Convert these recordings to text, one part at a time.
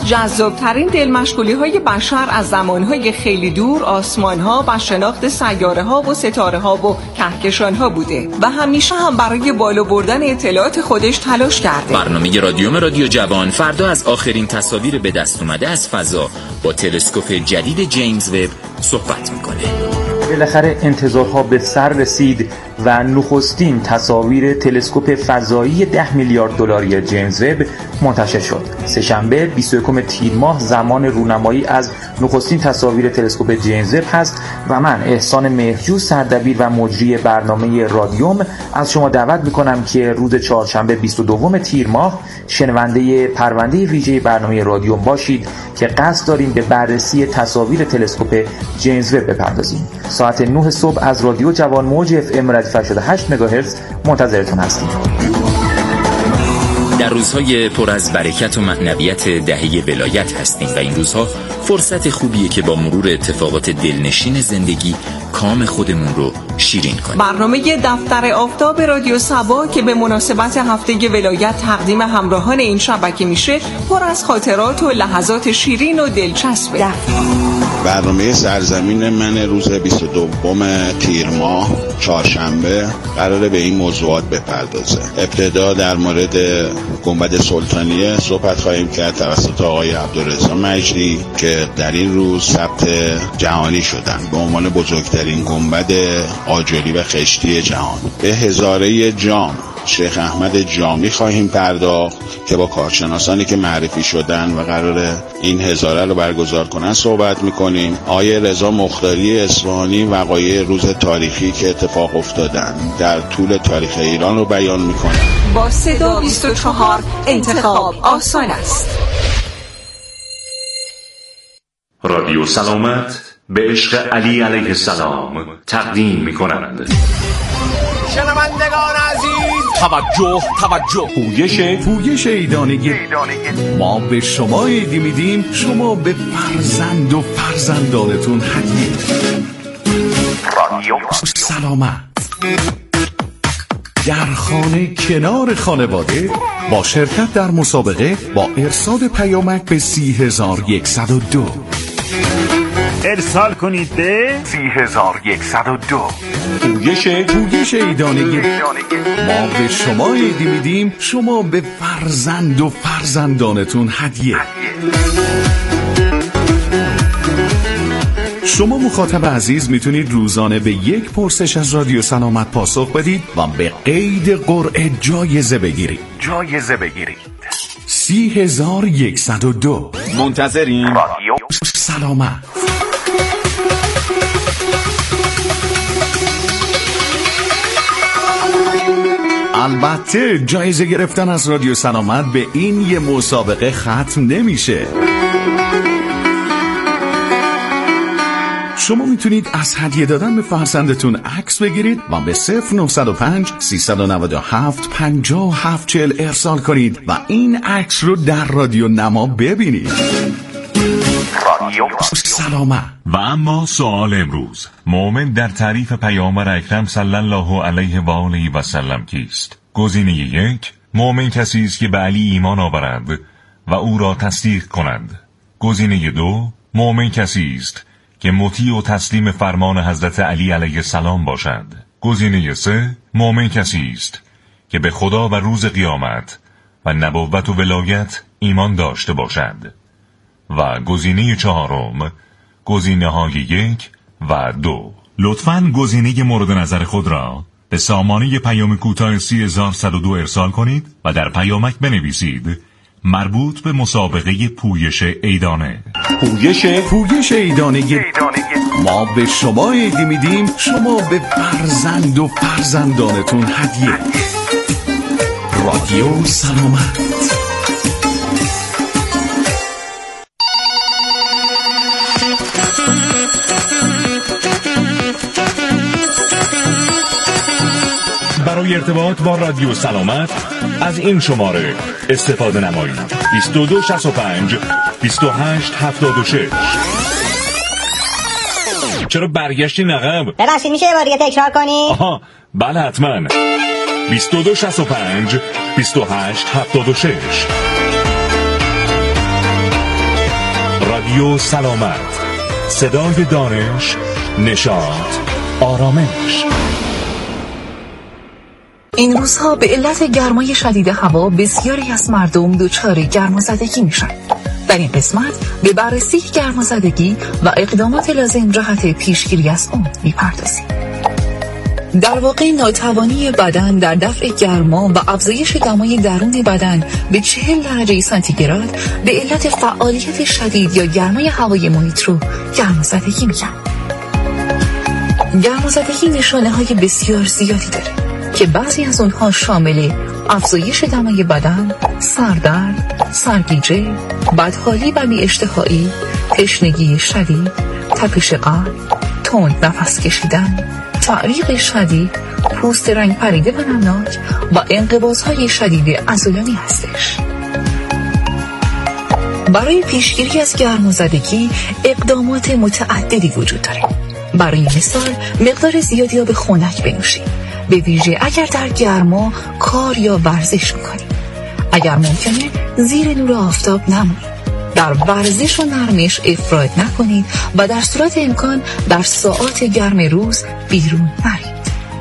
از جذابترین دلمشغولی‌های بشر از زمانهای خیلی دور آسمان‌ها و شناخت سیاره‌ها و ستاره‌ها و کهکشان‌ها بوده و همیشه هم برای بالا بردن اطلاعات خودش تلاش کرده. برنامه رادیو جوان فردا از آخرین تصاویر به دست اومده از فضا با تلسکوپ جدید جیمز وب صحبت می‌کنه. بالاخره انتظارها به سر رسید و نخستین تصاویر تلسکوپ فضایی 10 میلیارد دلاری جیمز وب منتشر شد. سه‌شنبه 21 تیر ماه زمان رونمایی از نخستین تصاویر تلسکوپ جیمز وب هست و من احسان مهرجو سردبیر و مجری برنامه رادیوم از شما دعوت می‌کنم که روز چهارشنبه 22 تیر ماه شنونده پرونده ویژه برنامه رادیوم باشید که قصد داریم به بررسی تصاویر تلسکوپ جیمز وب بپردازیم. ساعت 9 صبح از رادیو جوان موج FM ردیف 88 مگاهرتز منتظرتون هستیم. در روزهای پر از برکت و معنویت دهه ولایت هستیم و این روزها فرصت خوبیه که با مرور اتفاقات دلنشین زندگی کام خودمون رو شیرین کنیم. برنامه دفتر آفتاب رادیو صبا که به مناسبت هفته ولایت تقدیم همراهان این شبکه میشه پر از خاطرات و لحظات شیرین و دلچسبه. برنامه سرزمین من روز 22 تیر ماه چهارشنبه قراره به این موضوعات بپردازه. ابتدا در مورد گنبد سلطانیه صحبت خواهیم کرد توسط آقای عبدالرضا مجدی که در این روز ثبت جهانی شدن به عنوان بزرگترین گنبد آجری و خشتی جهان. به هزاره جام شیخ احمد جامی خواهیم پرداخت که با کارشناسانی که معرفی شدن و قراره این هزاره رو برگزار کنن صحبت میکنیم. آیه رضا مختاری اصفهانی وقایع روز تاریخی که اتفاق افتادن در طول تاریخ ایران رو بیان میکنن. با صدا 24 انتخاب آسان است. رادیو سلامت به عشق علی علیه السلام تقدیم میکنند. شنوندگان عزیز توجه پویش ایدانگی ما به شما ایدی میدیم، شما به فرزند و فرزندانتون هدیه. رادیو سلامت در خانه کنار خانواده با شرکت در مسابقه با ارسال پیامک به 30102 ارسال کنید به 30102. پویش ایدانگی ما به شما ایدی میدیم، شما به فرزند و فرزندانتون هدیه. شما مخاطب عزیز میتونید روزانه به یک پرسش از رادیو سلامت پاسخ بدید و به قید قرعه جایزه بگیرید. 30102 منتظرین. رادیو سلامت. البته جایزه گرفتن از رادیو سلامت به این یه مسابقه ختم نمیشه. شما میتونید از هدیه دادن به فرزندتون عکس بگیرید و به 0905 397 5740 ارسال کنید و این عکس رو در رادیو نما ببینید. رادیو سلامت. و اما سوال امروز، مؤمن در تعریف پیامبر اکرم صلی الله علیه و آله و سلم کیست؟ گزینه 1 مؤمن کسی است که به علی ایمان آورد و او را تصدیق کند. گزینه 2 مؤمن کسی است که مطیع و تسلیم فرمان حضرت علی علیه السلام باشد. گزینه 3 مؤمن کسی است که به خدا و روز قیامت و نبوت و ولایت ایمان داشته باشد. و گزینه 4 گزینه‌های 1 و 2. لطفاً گزینه مورد نظر خود را به سامانه پیام کوتاه 30102 ارسال کنید و در پیامک بنویسید مربوط به مسابقه پویش ایدانه. پویش ایدانگی ما به شما ایدی میدیم، شما به فرزند و فرزندانتون هدیه. رادیو سلامت. برای ارتباط با رادیو سلامت از این شماره استفاده نمایید. 2265 2876. چرا برگشتی نقب؟ ببخشید میشه یه بار دیگه تکرار کنی؟ آها بله حتما. 2265 2876. رادیو سلامت، صدای دانش، نشاط، آرامش. این روزها به علت گرمای شدید هوا بسیاری از مردم دچار گرمازدگی میشن. در این قسمت به بررسی گرمازدگی و اقدامات لازم جهت پیشگیری از اون میپردازیم. در واقع ناتوانی بدن در دفع گرما و افزایش دمای درون بدن به 40 درجه سانتیگراد به علت فعالیت شدید یا گرمای هوای محیط رو گرمازدگی میگن. گرمازدگی نشانه‌های بسیار زیادی داره که بعضی از اونها شامل افزایش دمای بدن، سردرد، سرگیجه، بدحالی و بی‌اشتهایی، تشنگی شدید، تپش قلب، تند نفس کشیدن، تعریق شدید، پوست رنگ پریده و نمناک و انقباض‌های شدید عضلانی هستش. برای پیشگیری از گرمازدگی اقدامات متعددی وجود داره. برای مثال مقدار زیادی آب خنک بنوشید، به ویژه اگر در گرما کار یا ورزش میکنید. اگر ممکنه زیر نور آفتاب نمونید. در ورزش و نرمش افراط نکنید و در صورت امکان در ساعات گرم روز بیرون نرید.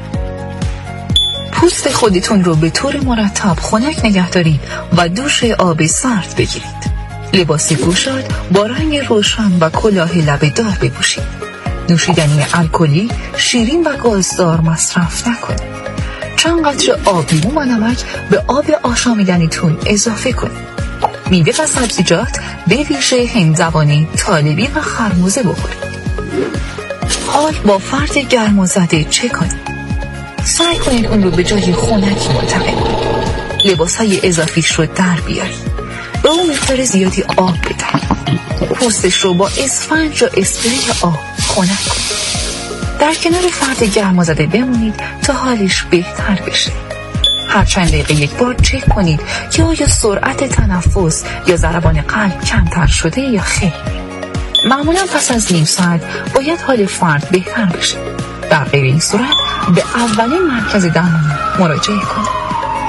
پوست خودتون رو به طور مرتب خنک نگه دارید و دوش آب سرد بگیرید. لباس گشاد با رنگ روشن و کلاه لبه‌دار بپوشید. نوشیدنی الکلی، شیرین و گازدار مصرف نکنید. چند قطره آب لیمو و نمک به آب آشامیدنیتون اضافه کنید. میوه و سبزیجات به ویژه هندوانه، طالبی و خربزه بخورید. حال با فرد گرمازده چه کنید؟ سعی کنید اون رو به جای خنک منتقل کنید. لباسهای اضافیش رو در بیارید. به اون مقدار زیادی آب بدهید. پوستش رو با اسفنج یا اسپری آب خنک کنید. در کنار فرد گرمازده بمونید تا حالش بهتر بشه. هر چند دقیقه یک بار چک کنید که آیا سرعت تنفس یا ضربان قلب کمتر شده یا خیر. معمولا پس از نیم ساعت باید حال فرد بهتر بشه. در غیر این صورت به اولین مرکز درمانی مراجعه کنید.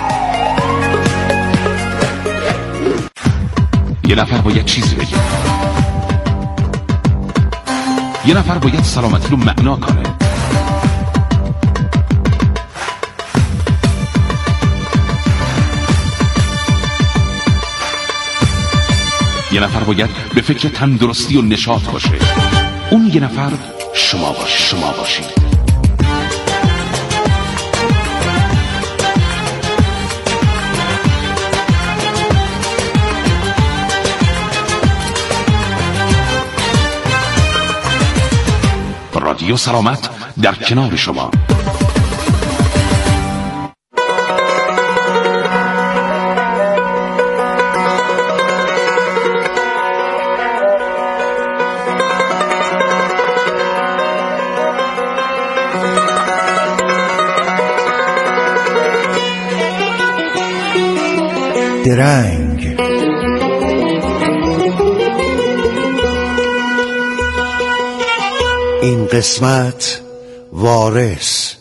یه نفر باید چیزی بگه. یه نفر باید سلامتی رو معنا کنه. یه نفر باید به فکر تندرستی و نشاط باشه. اون یه نفر شما باشید. رادیو سلامت در کنار شما. درنگ این قسمت وارث.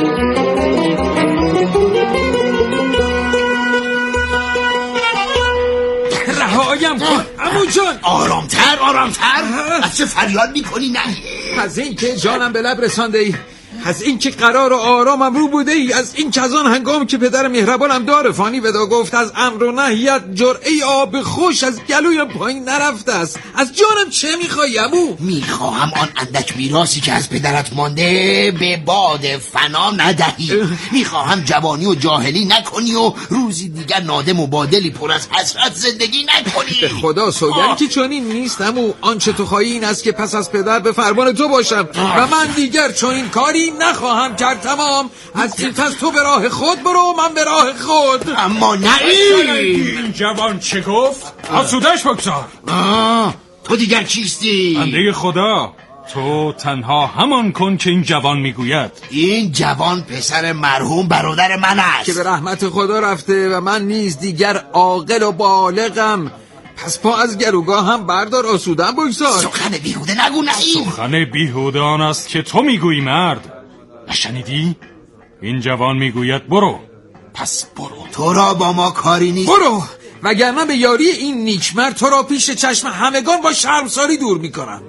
رهایم کن عمو جان. آرامتر از چه فریاد میکنی؟ نه از این که جانم به لب رسانده ای، از این که قرار و آرامم رو بوده ای، از این که از آن هنگام که پدر مهربانم دار فانی ودا گفت از امر و نهیت جرعه آب خوش از گلویم پایین نرفته است. از جانم چه میخوایی عمو؟ میخواهم آن اندک میراثی که از پدرت مانده به باد فنا ندهی. میخواهم جوانی و جاهلی نکنی و روزی دیگر نادم و بادلی پر از حسرت زندگی نکنی. به خدا سوگند که چنین نیست عمو. آنچه تو خواهی این است که پس از پدر به فرمان تو باشم و من دیگر چنین کاری نخواهم کرد. تمام. از این پس تو به راه خود برو، من به راه خود. اما نه این جوان چه گفت؟ آسودش بگذار. تو دیگر کیستی؟ بنده خدا. تو تنها همان کن که این جوان میگوید. این جوان پسر مرحوم برادر من است که به رحمت خدا رفته و من نیز دیگر عاقل و بالغم. پس پا از گلوگاه هم بردار، آسودن بگذار. سخن بیهوده نگو. نهیم سخن بیهوده آن است که تو میگویی مرد. نشنیدی؟ این جوان میگوید برو. پس برو. تو را با ما کاری نیست. برو. وگرنه به یاری این نیکمرد تو را پیش چشم همگان با شرمساری دور میکنم.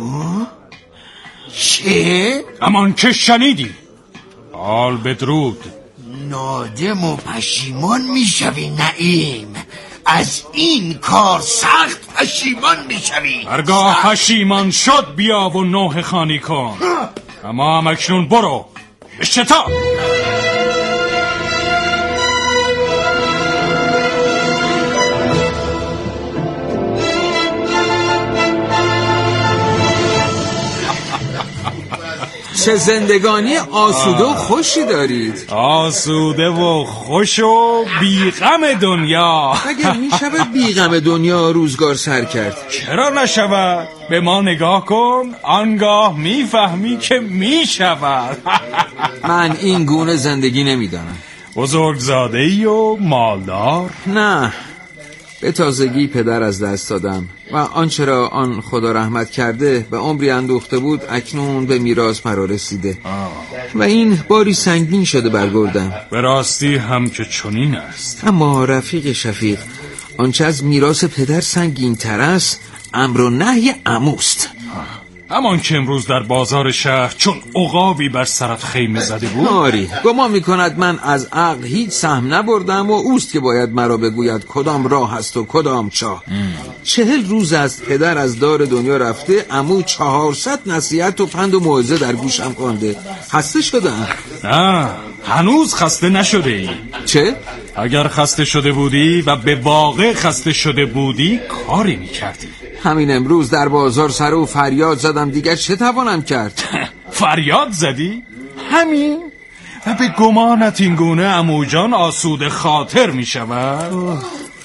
چه؟ امان که شنیدی. حال بدرود. نادم و پشیمان میشوی نعیم. از این کار سخت پشیمان میشوی. هرگاه پشیمان شد بیا و نوح خانی کن. اما هم اکنون برو به شتاب. چه زندگانی آسوده و خوشی دارید. آسوده و خوش و بیغم دنیا. مگر میشود بیغم دنیا روزگار سر کرد؟ چرا نشود؟ به ما نگاه کن، آنگاه میفهمی که میشود. من این گونه زندگی نمیدانم. بزرگزاده‌ای و مالدار؟ نه، به تازگی پدر از دست دادم و آنچه را آن خدا رحمت کرده و عمری اندوخته بود اکنون به میراث مرا رسیده و این باری سنگین شده برگردم. به راستی هم که چنین است. اما رفیق شفیق، آنچه از میراث پدر سنگین تر است امر و نهی عموست. همان که امروز در بازار شهر چون عقابی بر سرت خیمه زده بود. آری، گمان میکند من از عقل هیچ سهم نبردم و اوست که باید مرا بگوید کدام راه است و کدام چاه. 40 روز است پدر از دار دنیا رفته، عمو 400 نصیحت و پند و موعظه در گوشم خوانده. خسته شدم. نه، هنوز خسته نشده ای. چه؟ اگر خسته شده بودی و به واقع خسته شده بودی کاری میکردی. همین امروز در بازار سر و فریاد زدم، دیگر چه توانم کرد؟ فریاد زدی؟ همین؟ و به گمانت این گونه عمو جان آسوده خاطر می شود؟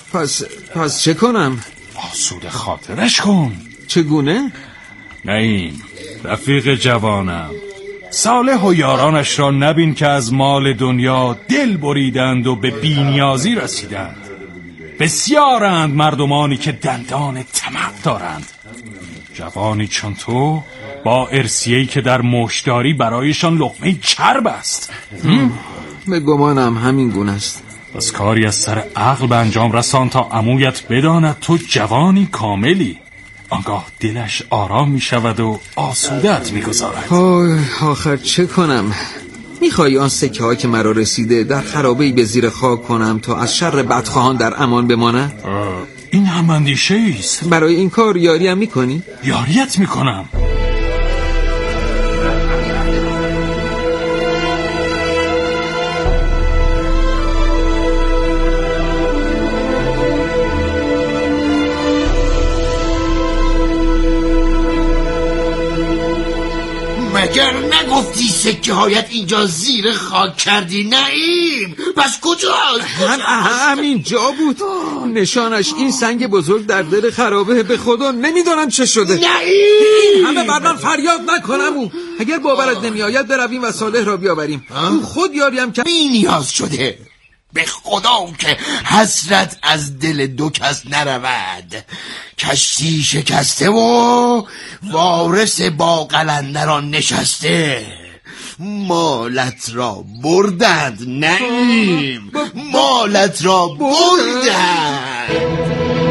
پس چه کنم؟ آسوده خاطرش کن. چگونه؟ نه، رفیق جوانم، صالح و یارانش را نبین که از مال دنیا دل بریدند و به بی‌نیازی رسیدند. بسیارند مردمانی که دندان طمع دارند. جوانی چون تو با ارثیه‌ای که در مشتاری برایشان لقمه چرب است. به گمانم همین گونه است. پس کاری از سر عقل به انجام رسان تا عمویت بداند تو جوانی کاملی. آنگاه دلش آرام می شود و آسودت می گذارد. آخر چه کنم؟ میخوایی آن سکه ها که مرا رسیده در خرابه‌ای به زیر خاک کنم تا از شر بدخواهان در امان بماند؟ این هم اندیشه است. برای این کار یاریم میکنی؟ یاریت میکنم. مگر نگفتی سکه هایت اینجا زیر خاک کردی نعیم؟ پس کجاست؟ همین جا بود. نشانش این سنگ بزرگ در دل خرابه. به خدا نمیدانم چه شده. نعیم! همه بر من فریاد نکنم. او اگر باورت نمی آید برویم و صالح را بیاوریم. او خود یاریم که بی نیاز شده. به خدا که حسرت از دل دو کس نرود. کشتی شکسته و وارث با قلندران نشسته. مالت را بردند نعیم، مالت را بردند.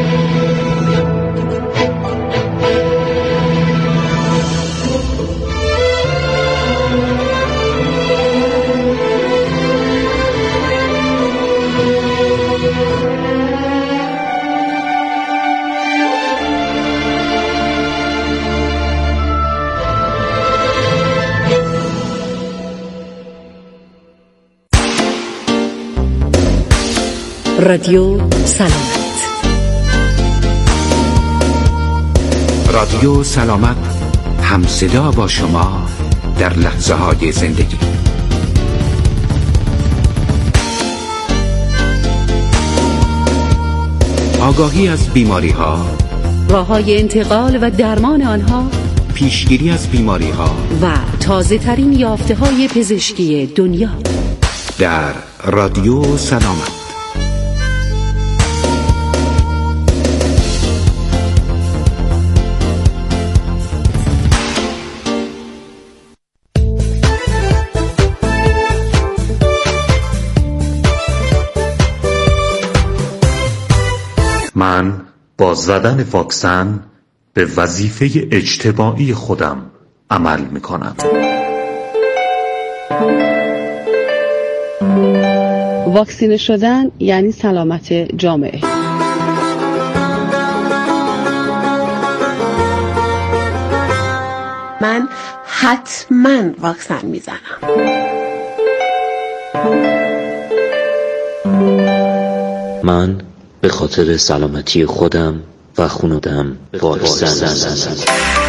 رادیو سلامت. رادیو سلامت، همصدا با شما در لحظه های زندگی. آگاهی از بیماری ها، راه‌های انتقال و درمان آنها، پیشگیری از بیماری ها و تازه ترین یافته های پزشکی دنیا در رادیو سلامت. با زدن واکسن به وظیفه اجتماعی خودم عمل میکنم. واکسینه شدن یعنی سلامت جامعه. من حتما واکسن میزنم. من به خاطر سلامتی خودم و خانواده‌ام واکسن میزنم.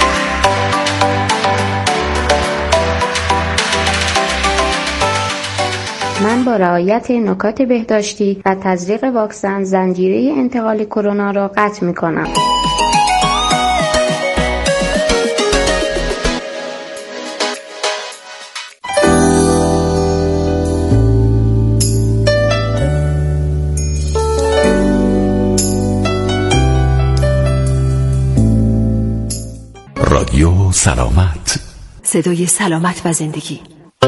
من با رعایت نکات بهداشتی و تزریق واکسن زنجیره انتقال کرونا را قطع می‌کنم. رادیو سلامت، صدای سلامت و زندگی.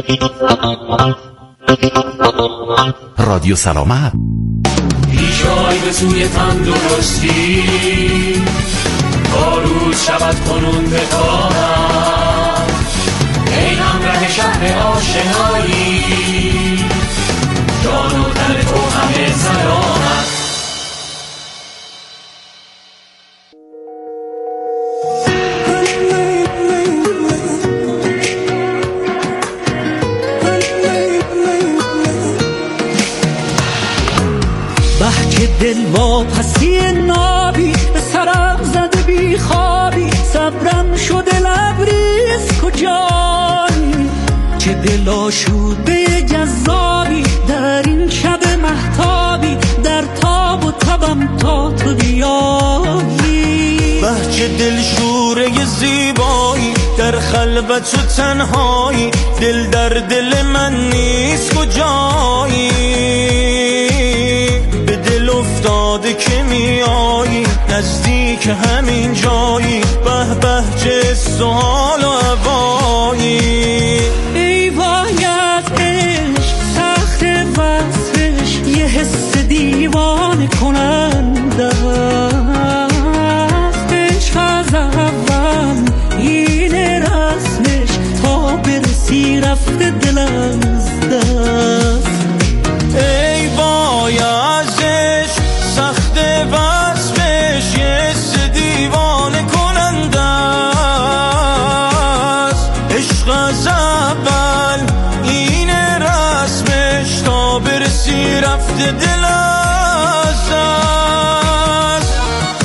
رادیو سلامت. پیشای به سوی تندرستی، تا روز شود کنون بتانم، ای همراه شهر آشنایی، جان و تن تو همه سلامت. دل واپسی نابی به سرم زده بی خوابی، صبرم شده لبریز کجایی، چه دل آشوده جذابی در این شب مهتابی، در تاب و تبم تا تو بیایی. بهچه دل شوره زیبایی در خلوت و تنهایی، دل در دل من نیست کجایی، افتاده که میایی نزدیک همین جایی، به به چه سوال و هوایی. ای وای از عشق سخت وصفش، یه حس دیوانه کننده است، عشق از اول این رسمش، تا برسی رفته دل از دست. ای وای از عشق سخت وصفش، یه حس دیوانه کننده است، عشق از اول این رسمش، تا برسی رفته دل از دست.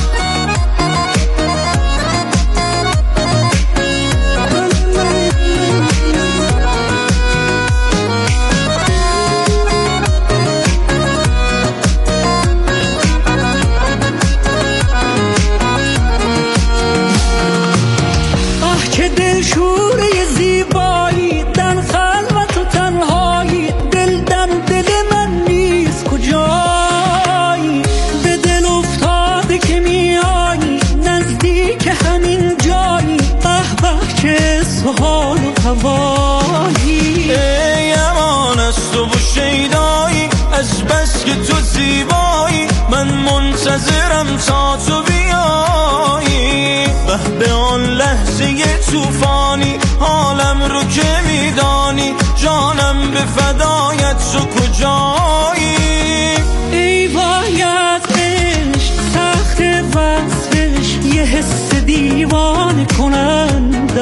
ای امان از تو و شیدایی، از بس که تو زیبایی، من منتظرم تا تو بیایی، به آن لحظه توفانی، حالم رو که میدانی، جانم به فدایت تو کجایی. ای وای از عشق سخت وصفش، یه حس دیوانه کننده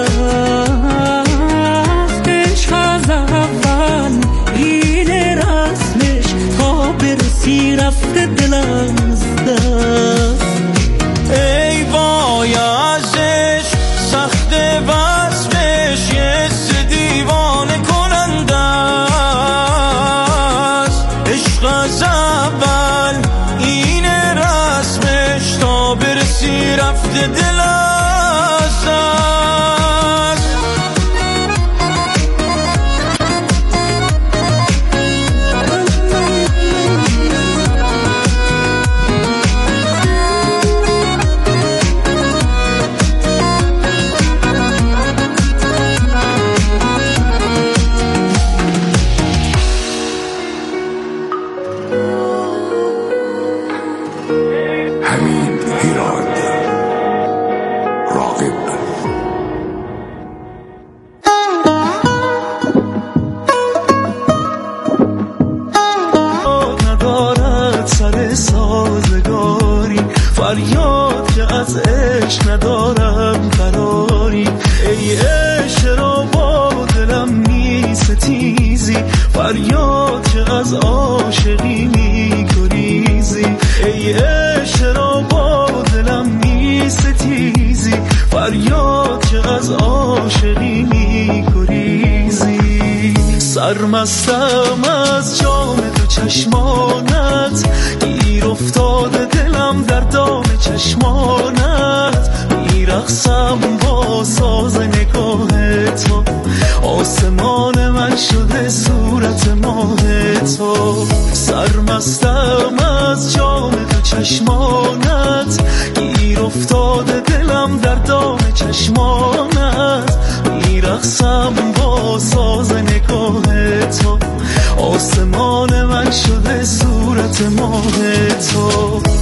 است، عشق از اول این رسمش، تا برسی رفته دل از دست. ای وای از عشق سخت وصفش، یه حس دیوانه کننده است، عشق از اول این رسمش، تا برسی رفته دل از دست. همین هیراد کنارش ندارم قراری. ای عشق را با دلم می ستیزی، فریاد که از عاشقی می گریزی. ای عشق را با دلم می ستیزی، فریاد که از عاشقی می گریزی. سرمستم از جام تو چشمانت، گیر افتاده دلم در دام چشمانت. میرقصم با ساز نگاه تو، آسمان من شده صورت ماه تو. سرمستم از جام تو چشمانت، گیر افتاده دلم در دام چشمانت. میرقصم با ساز نگاه تو، آسمان من شده صورت ماه تو.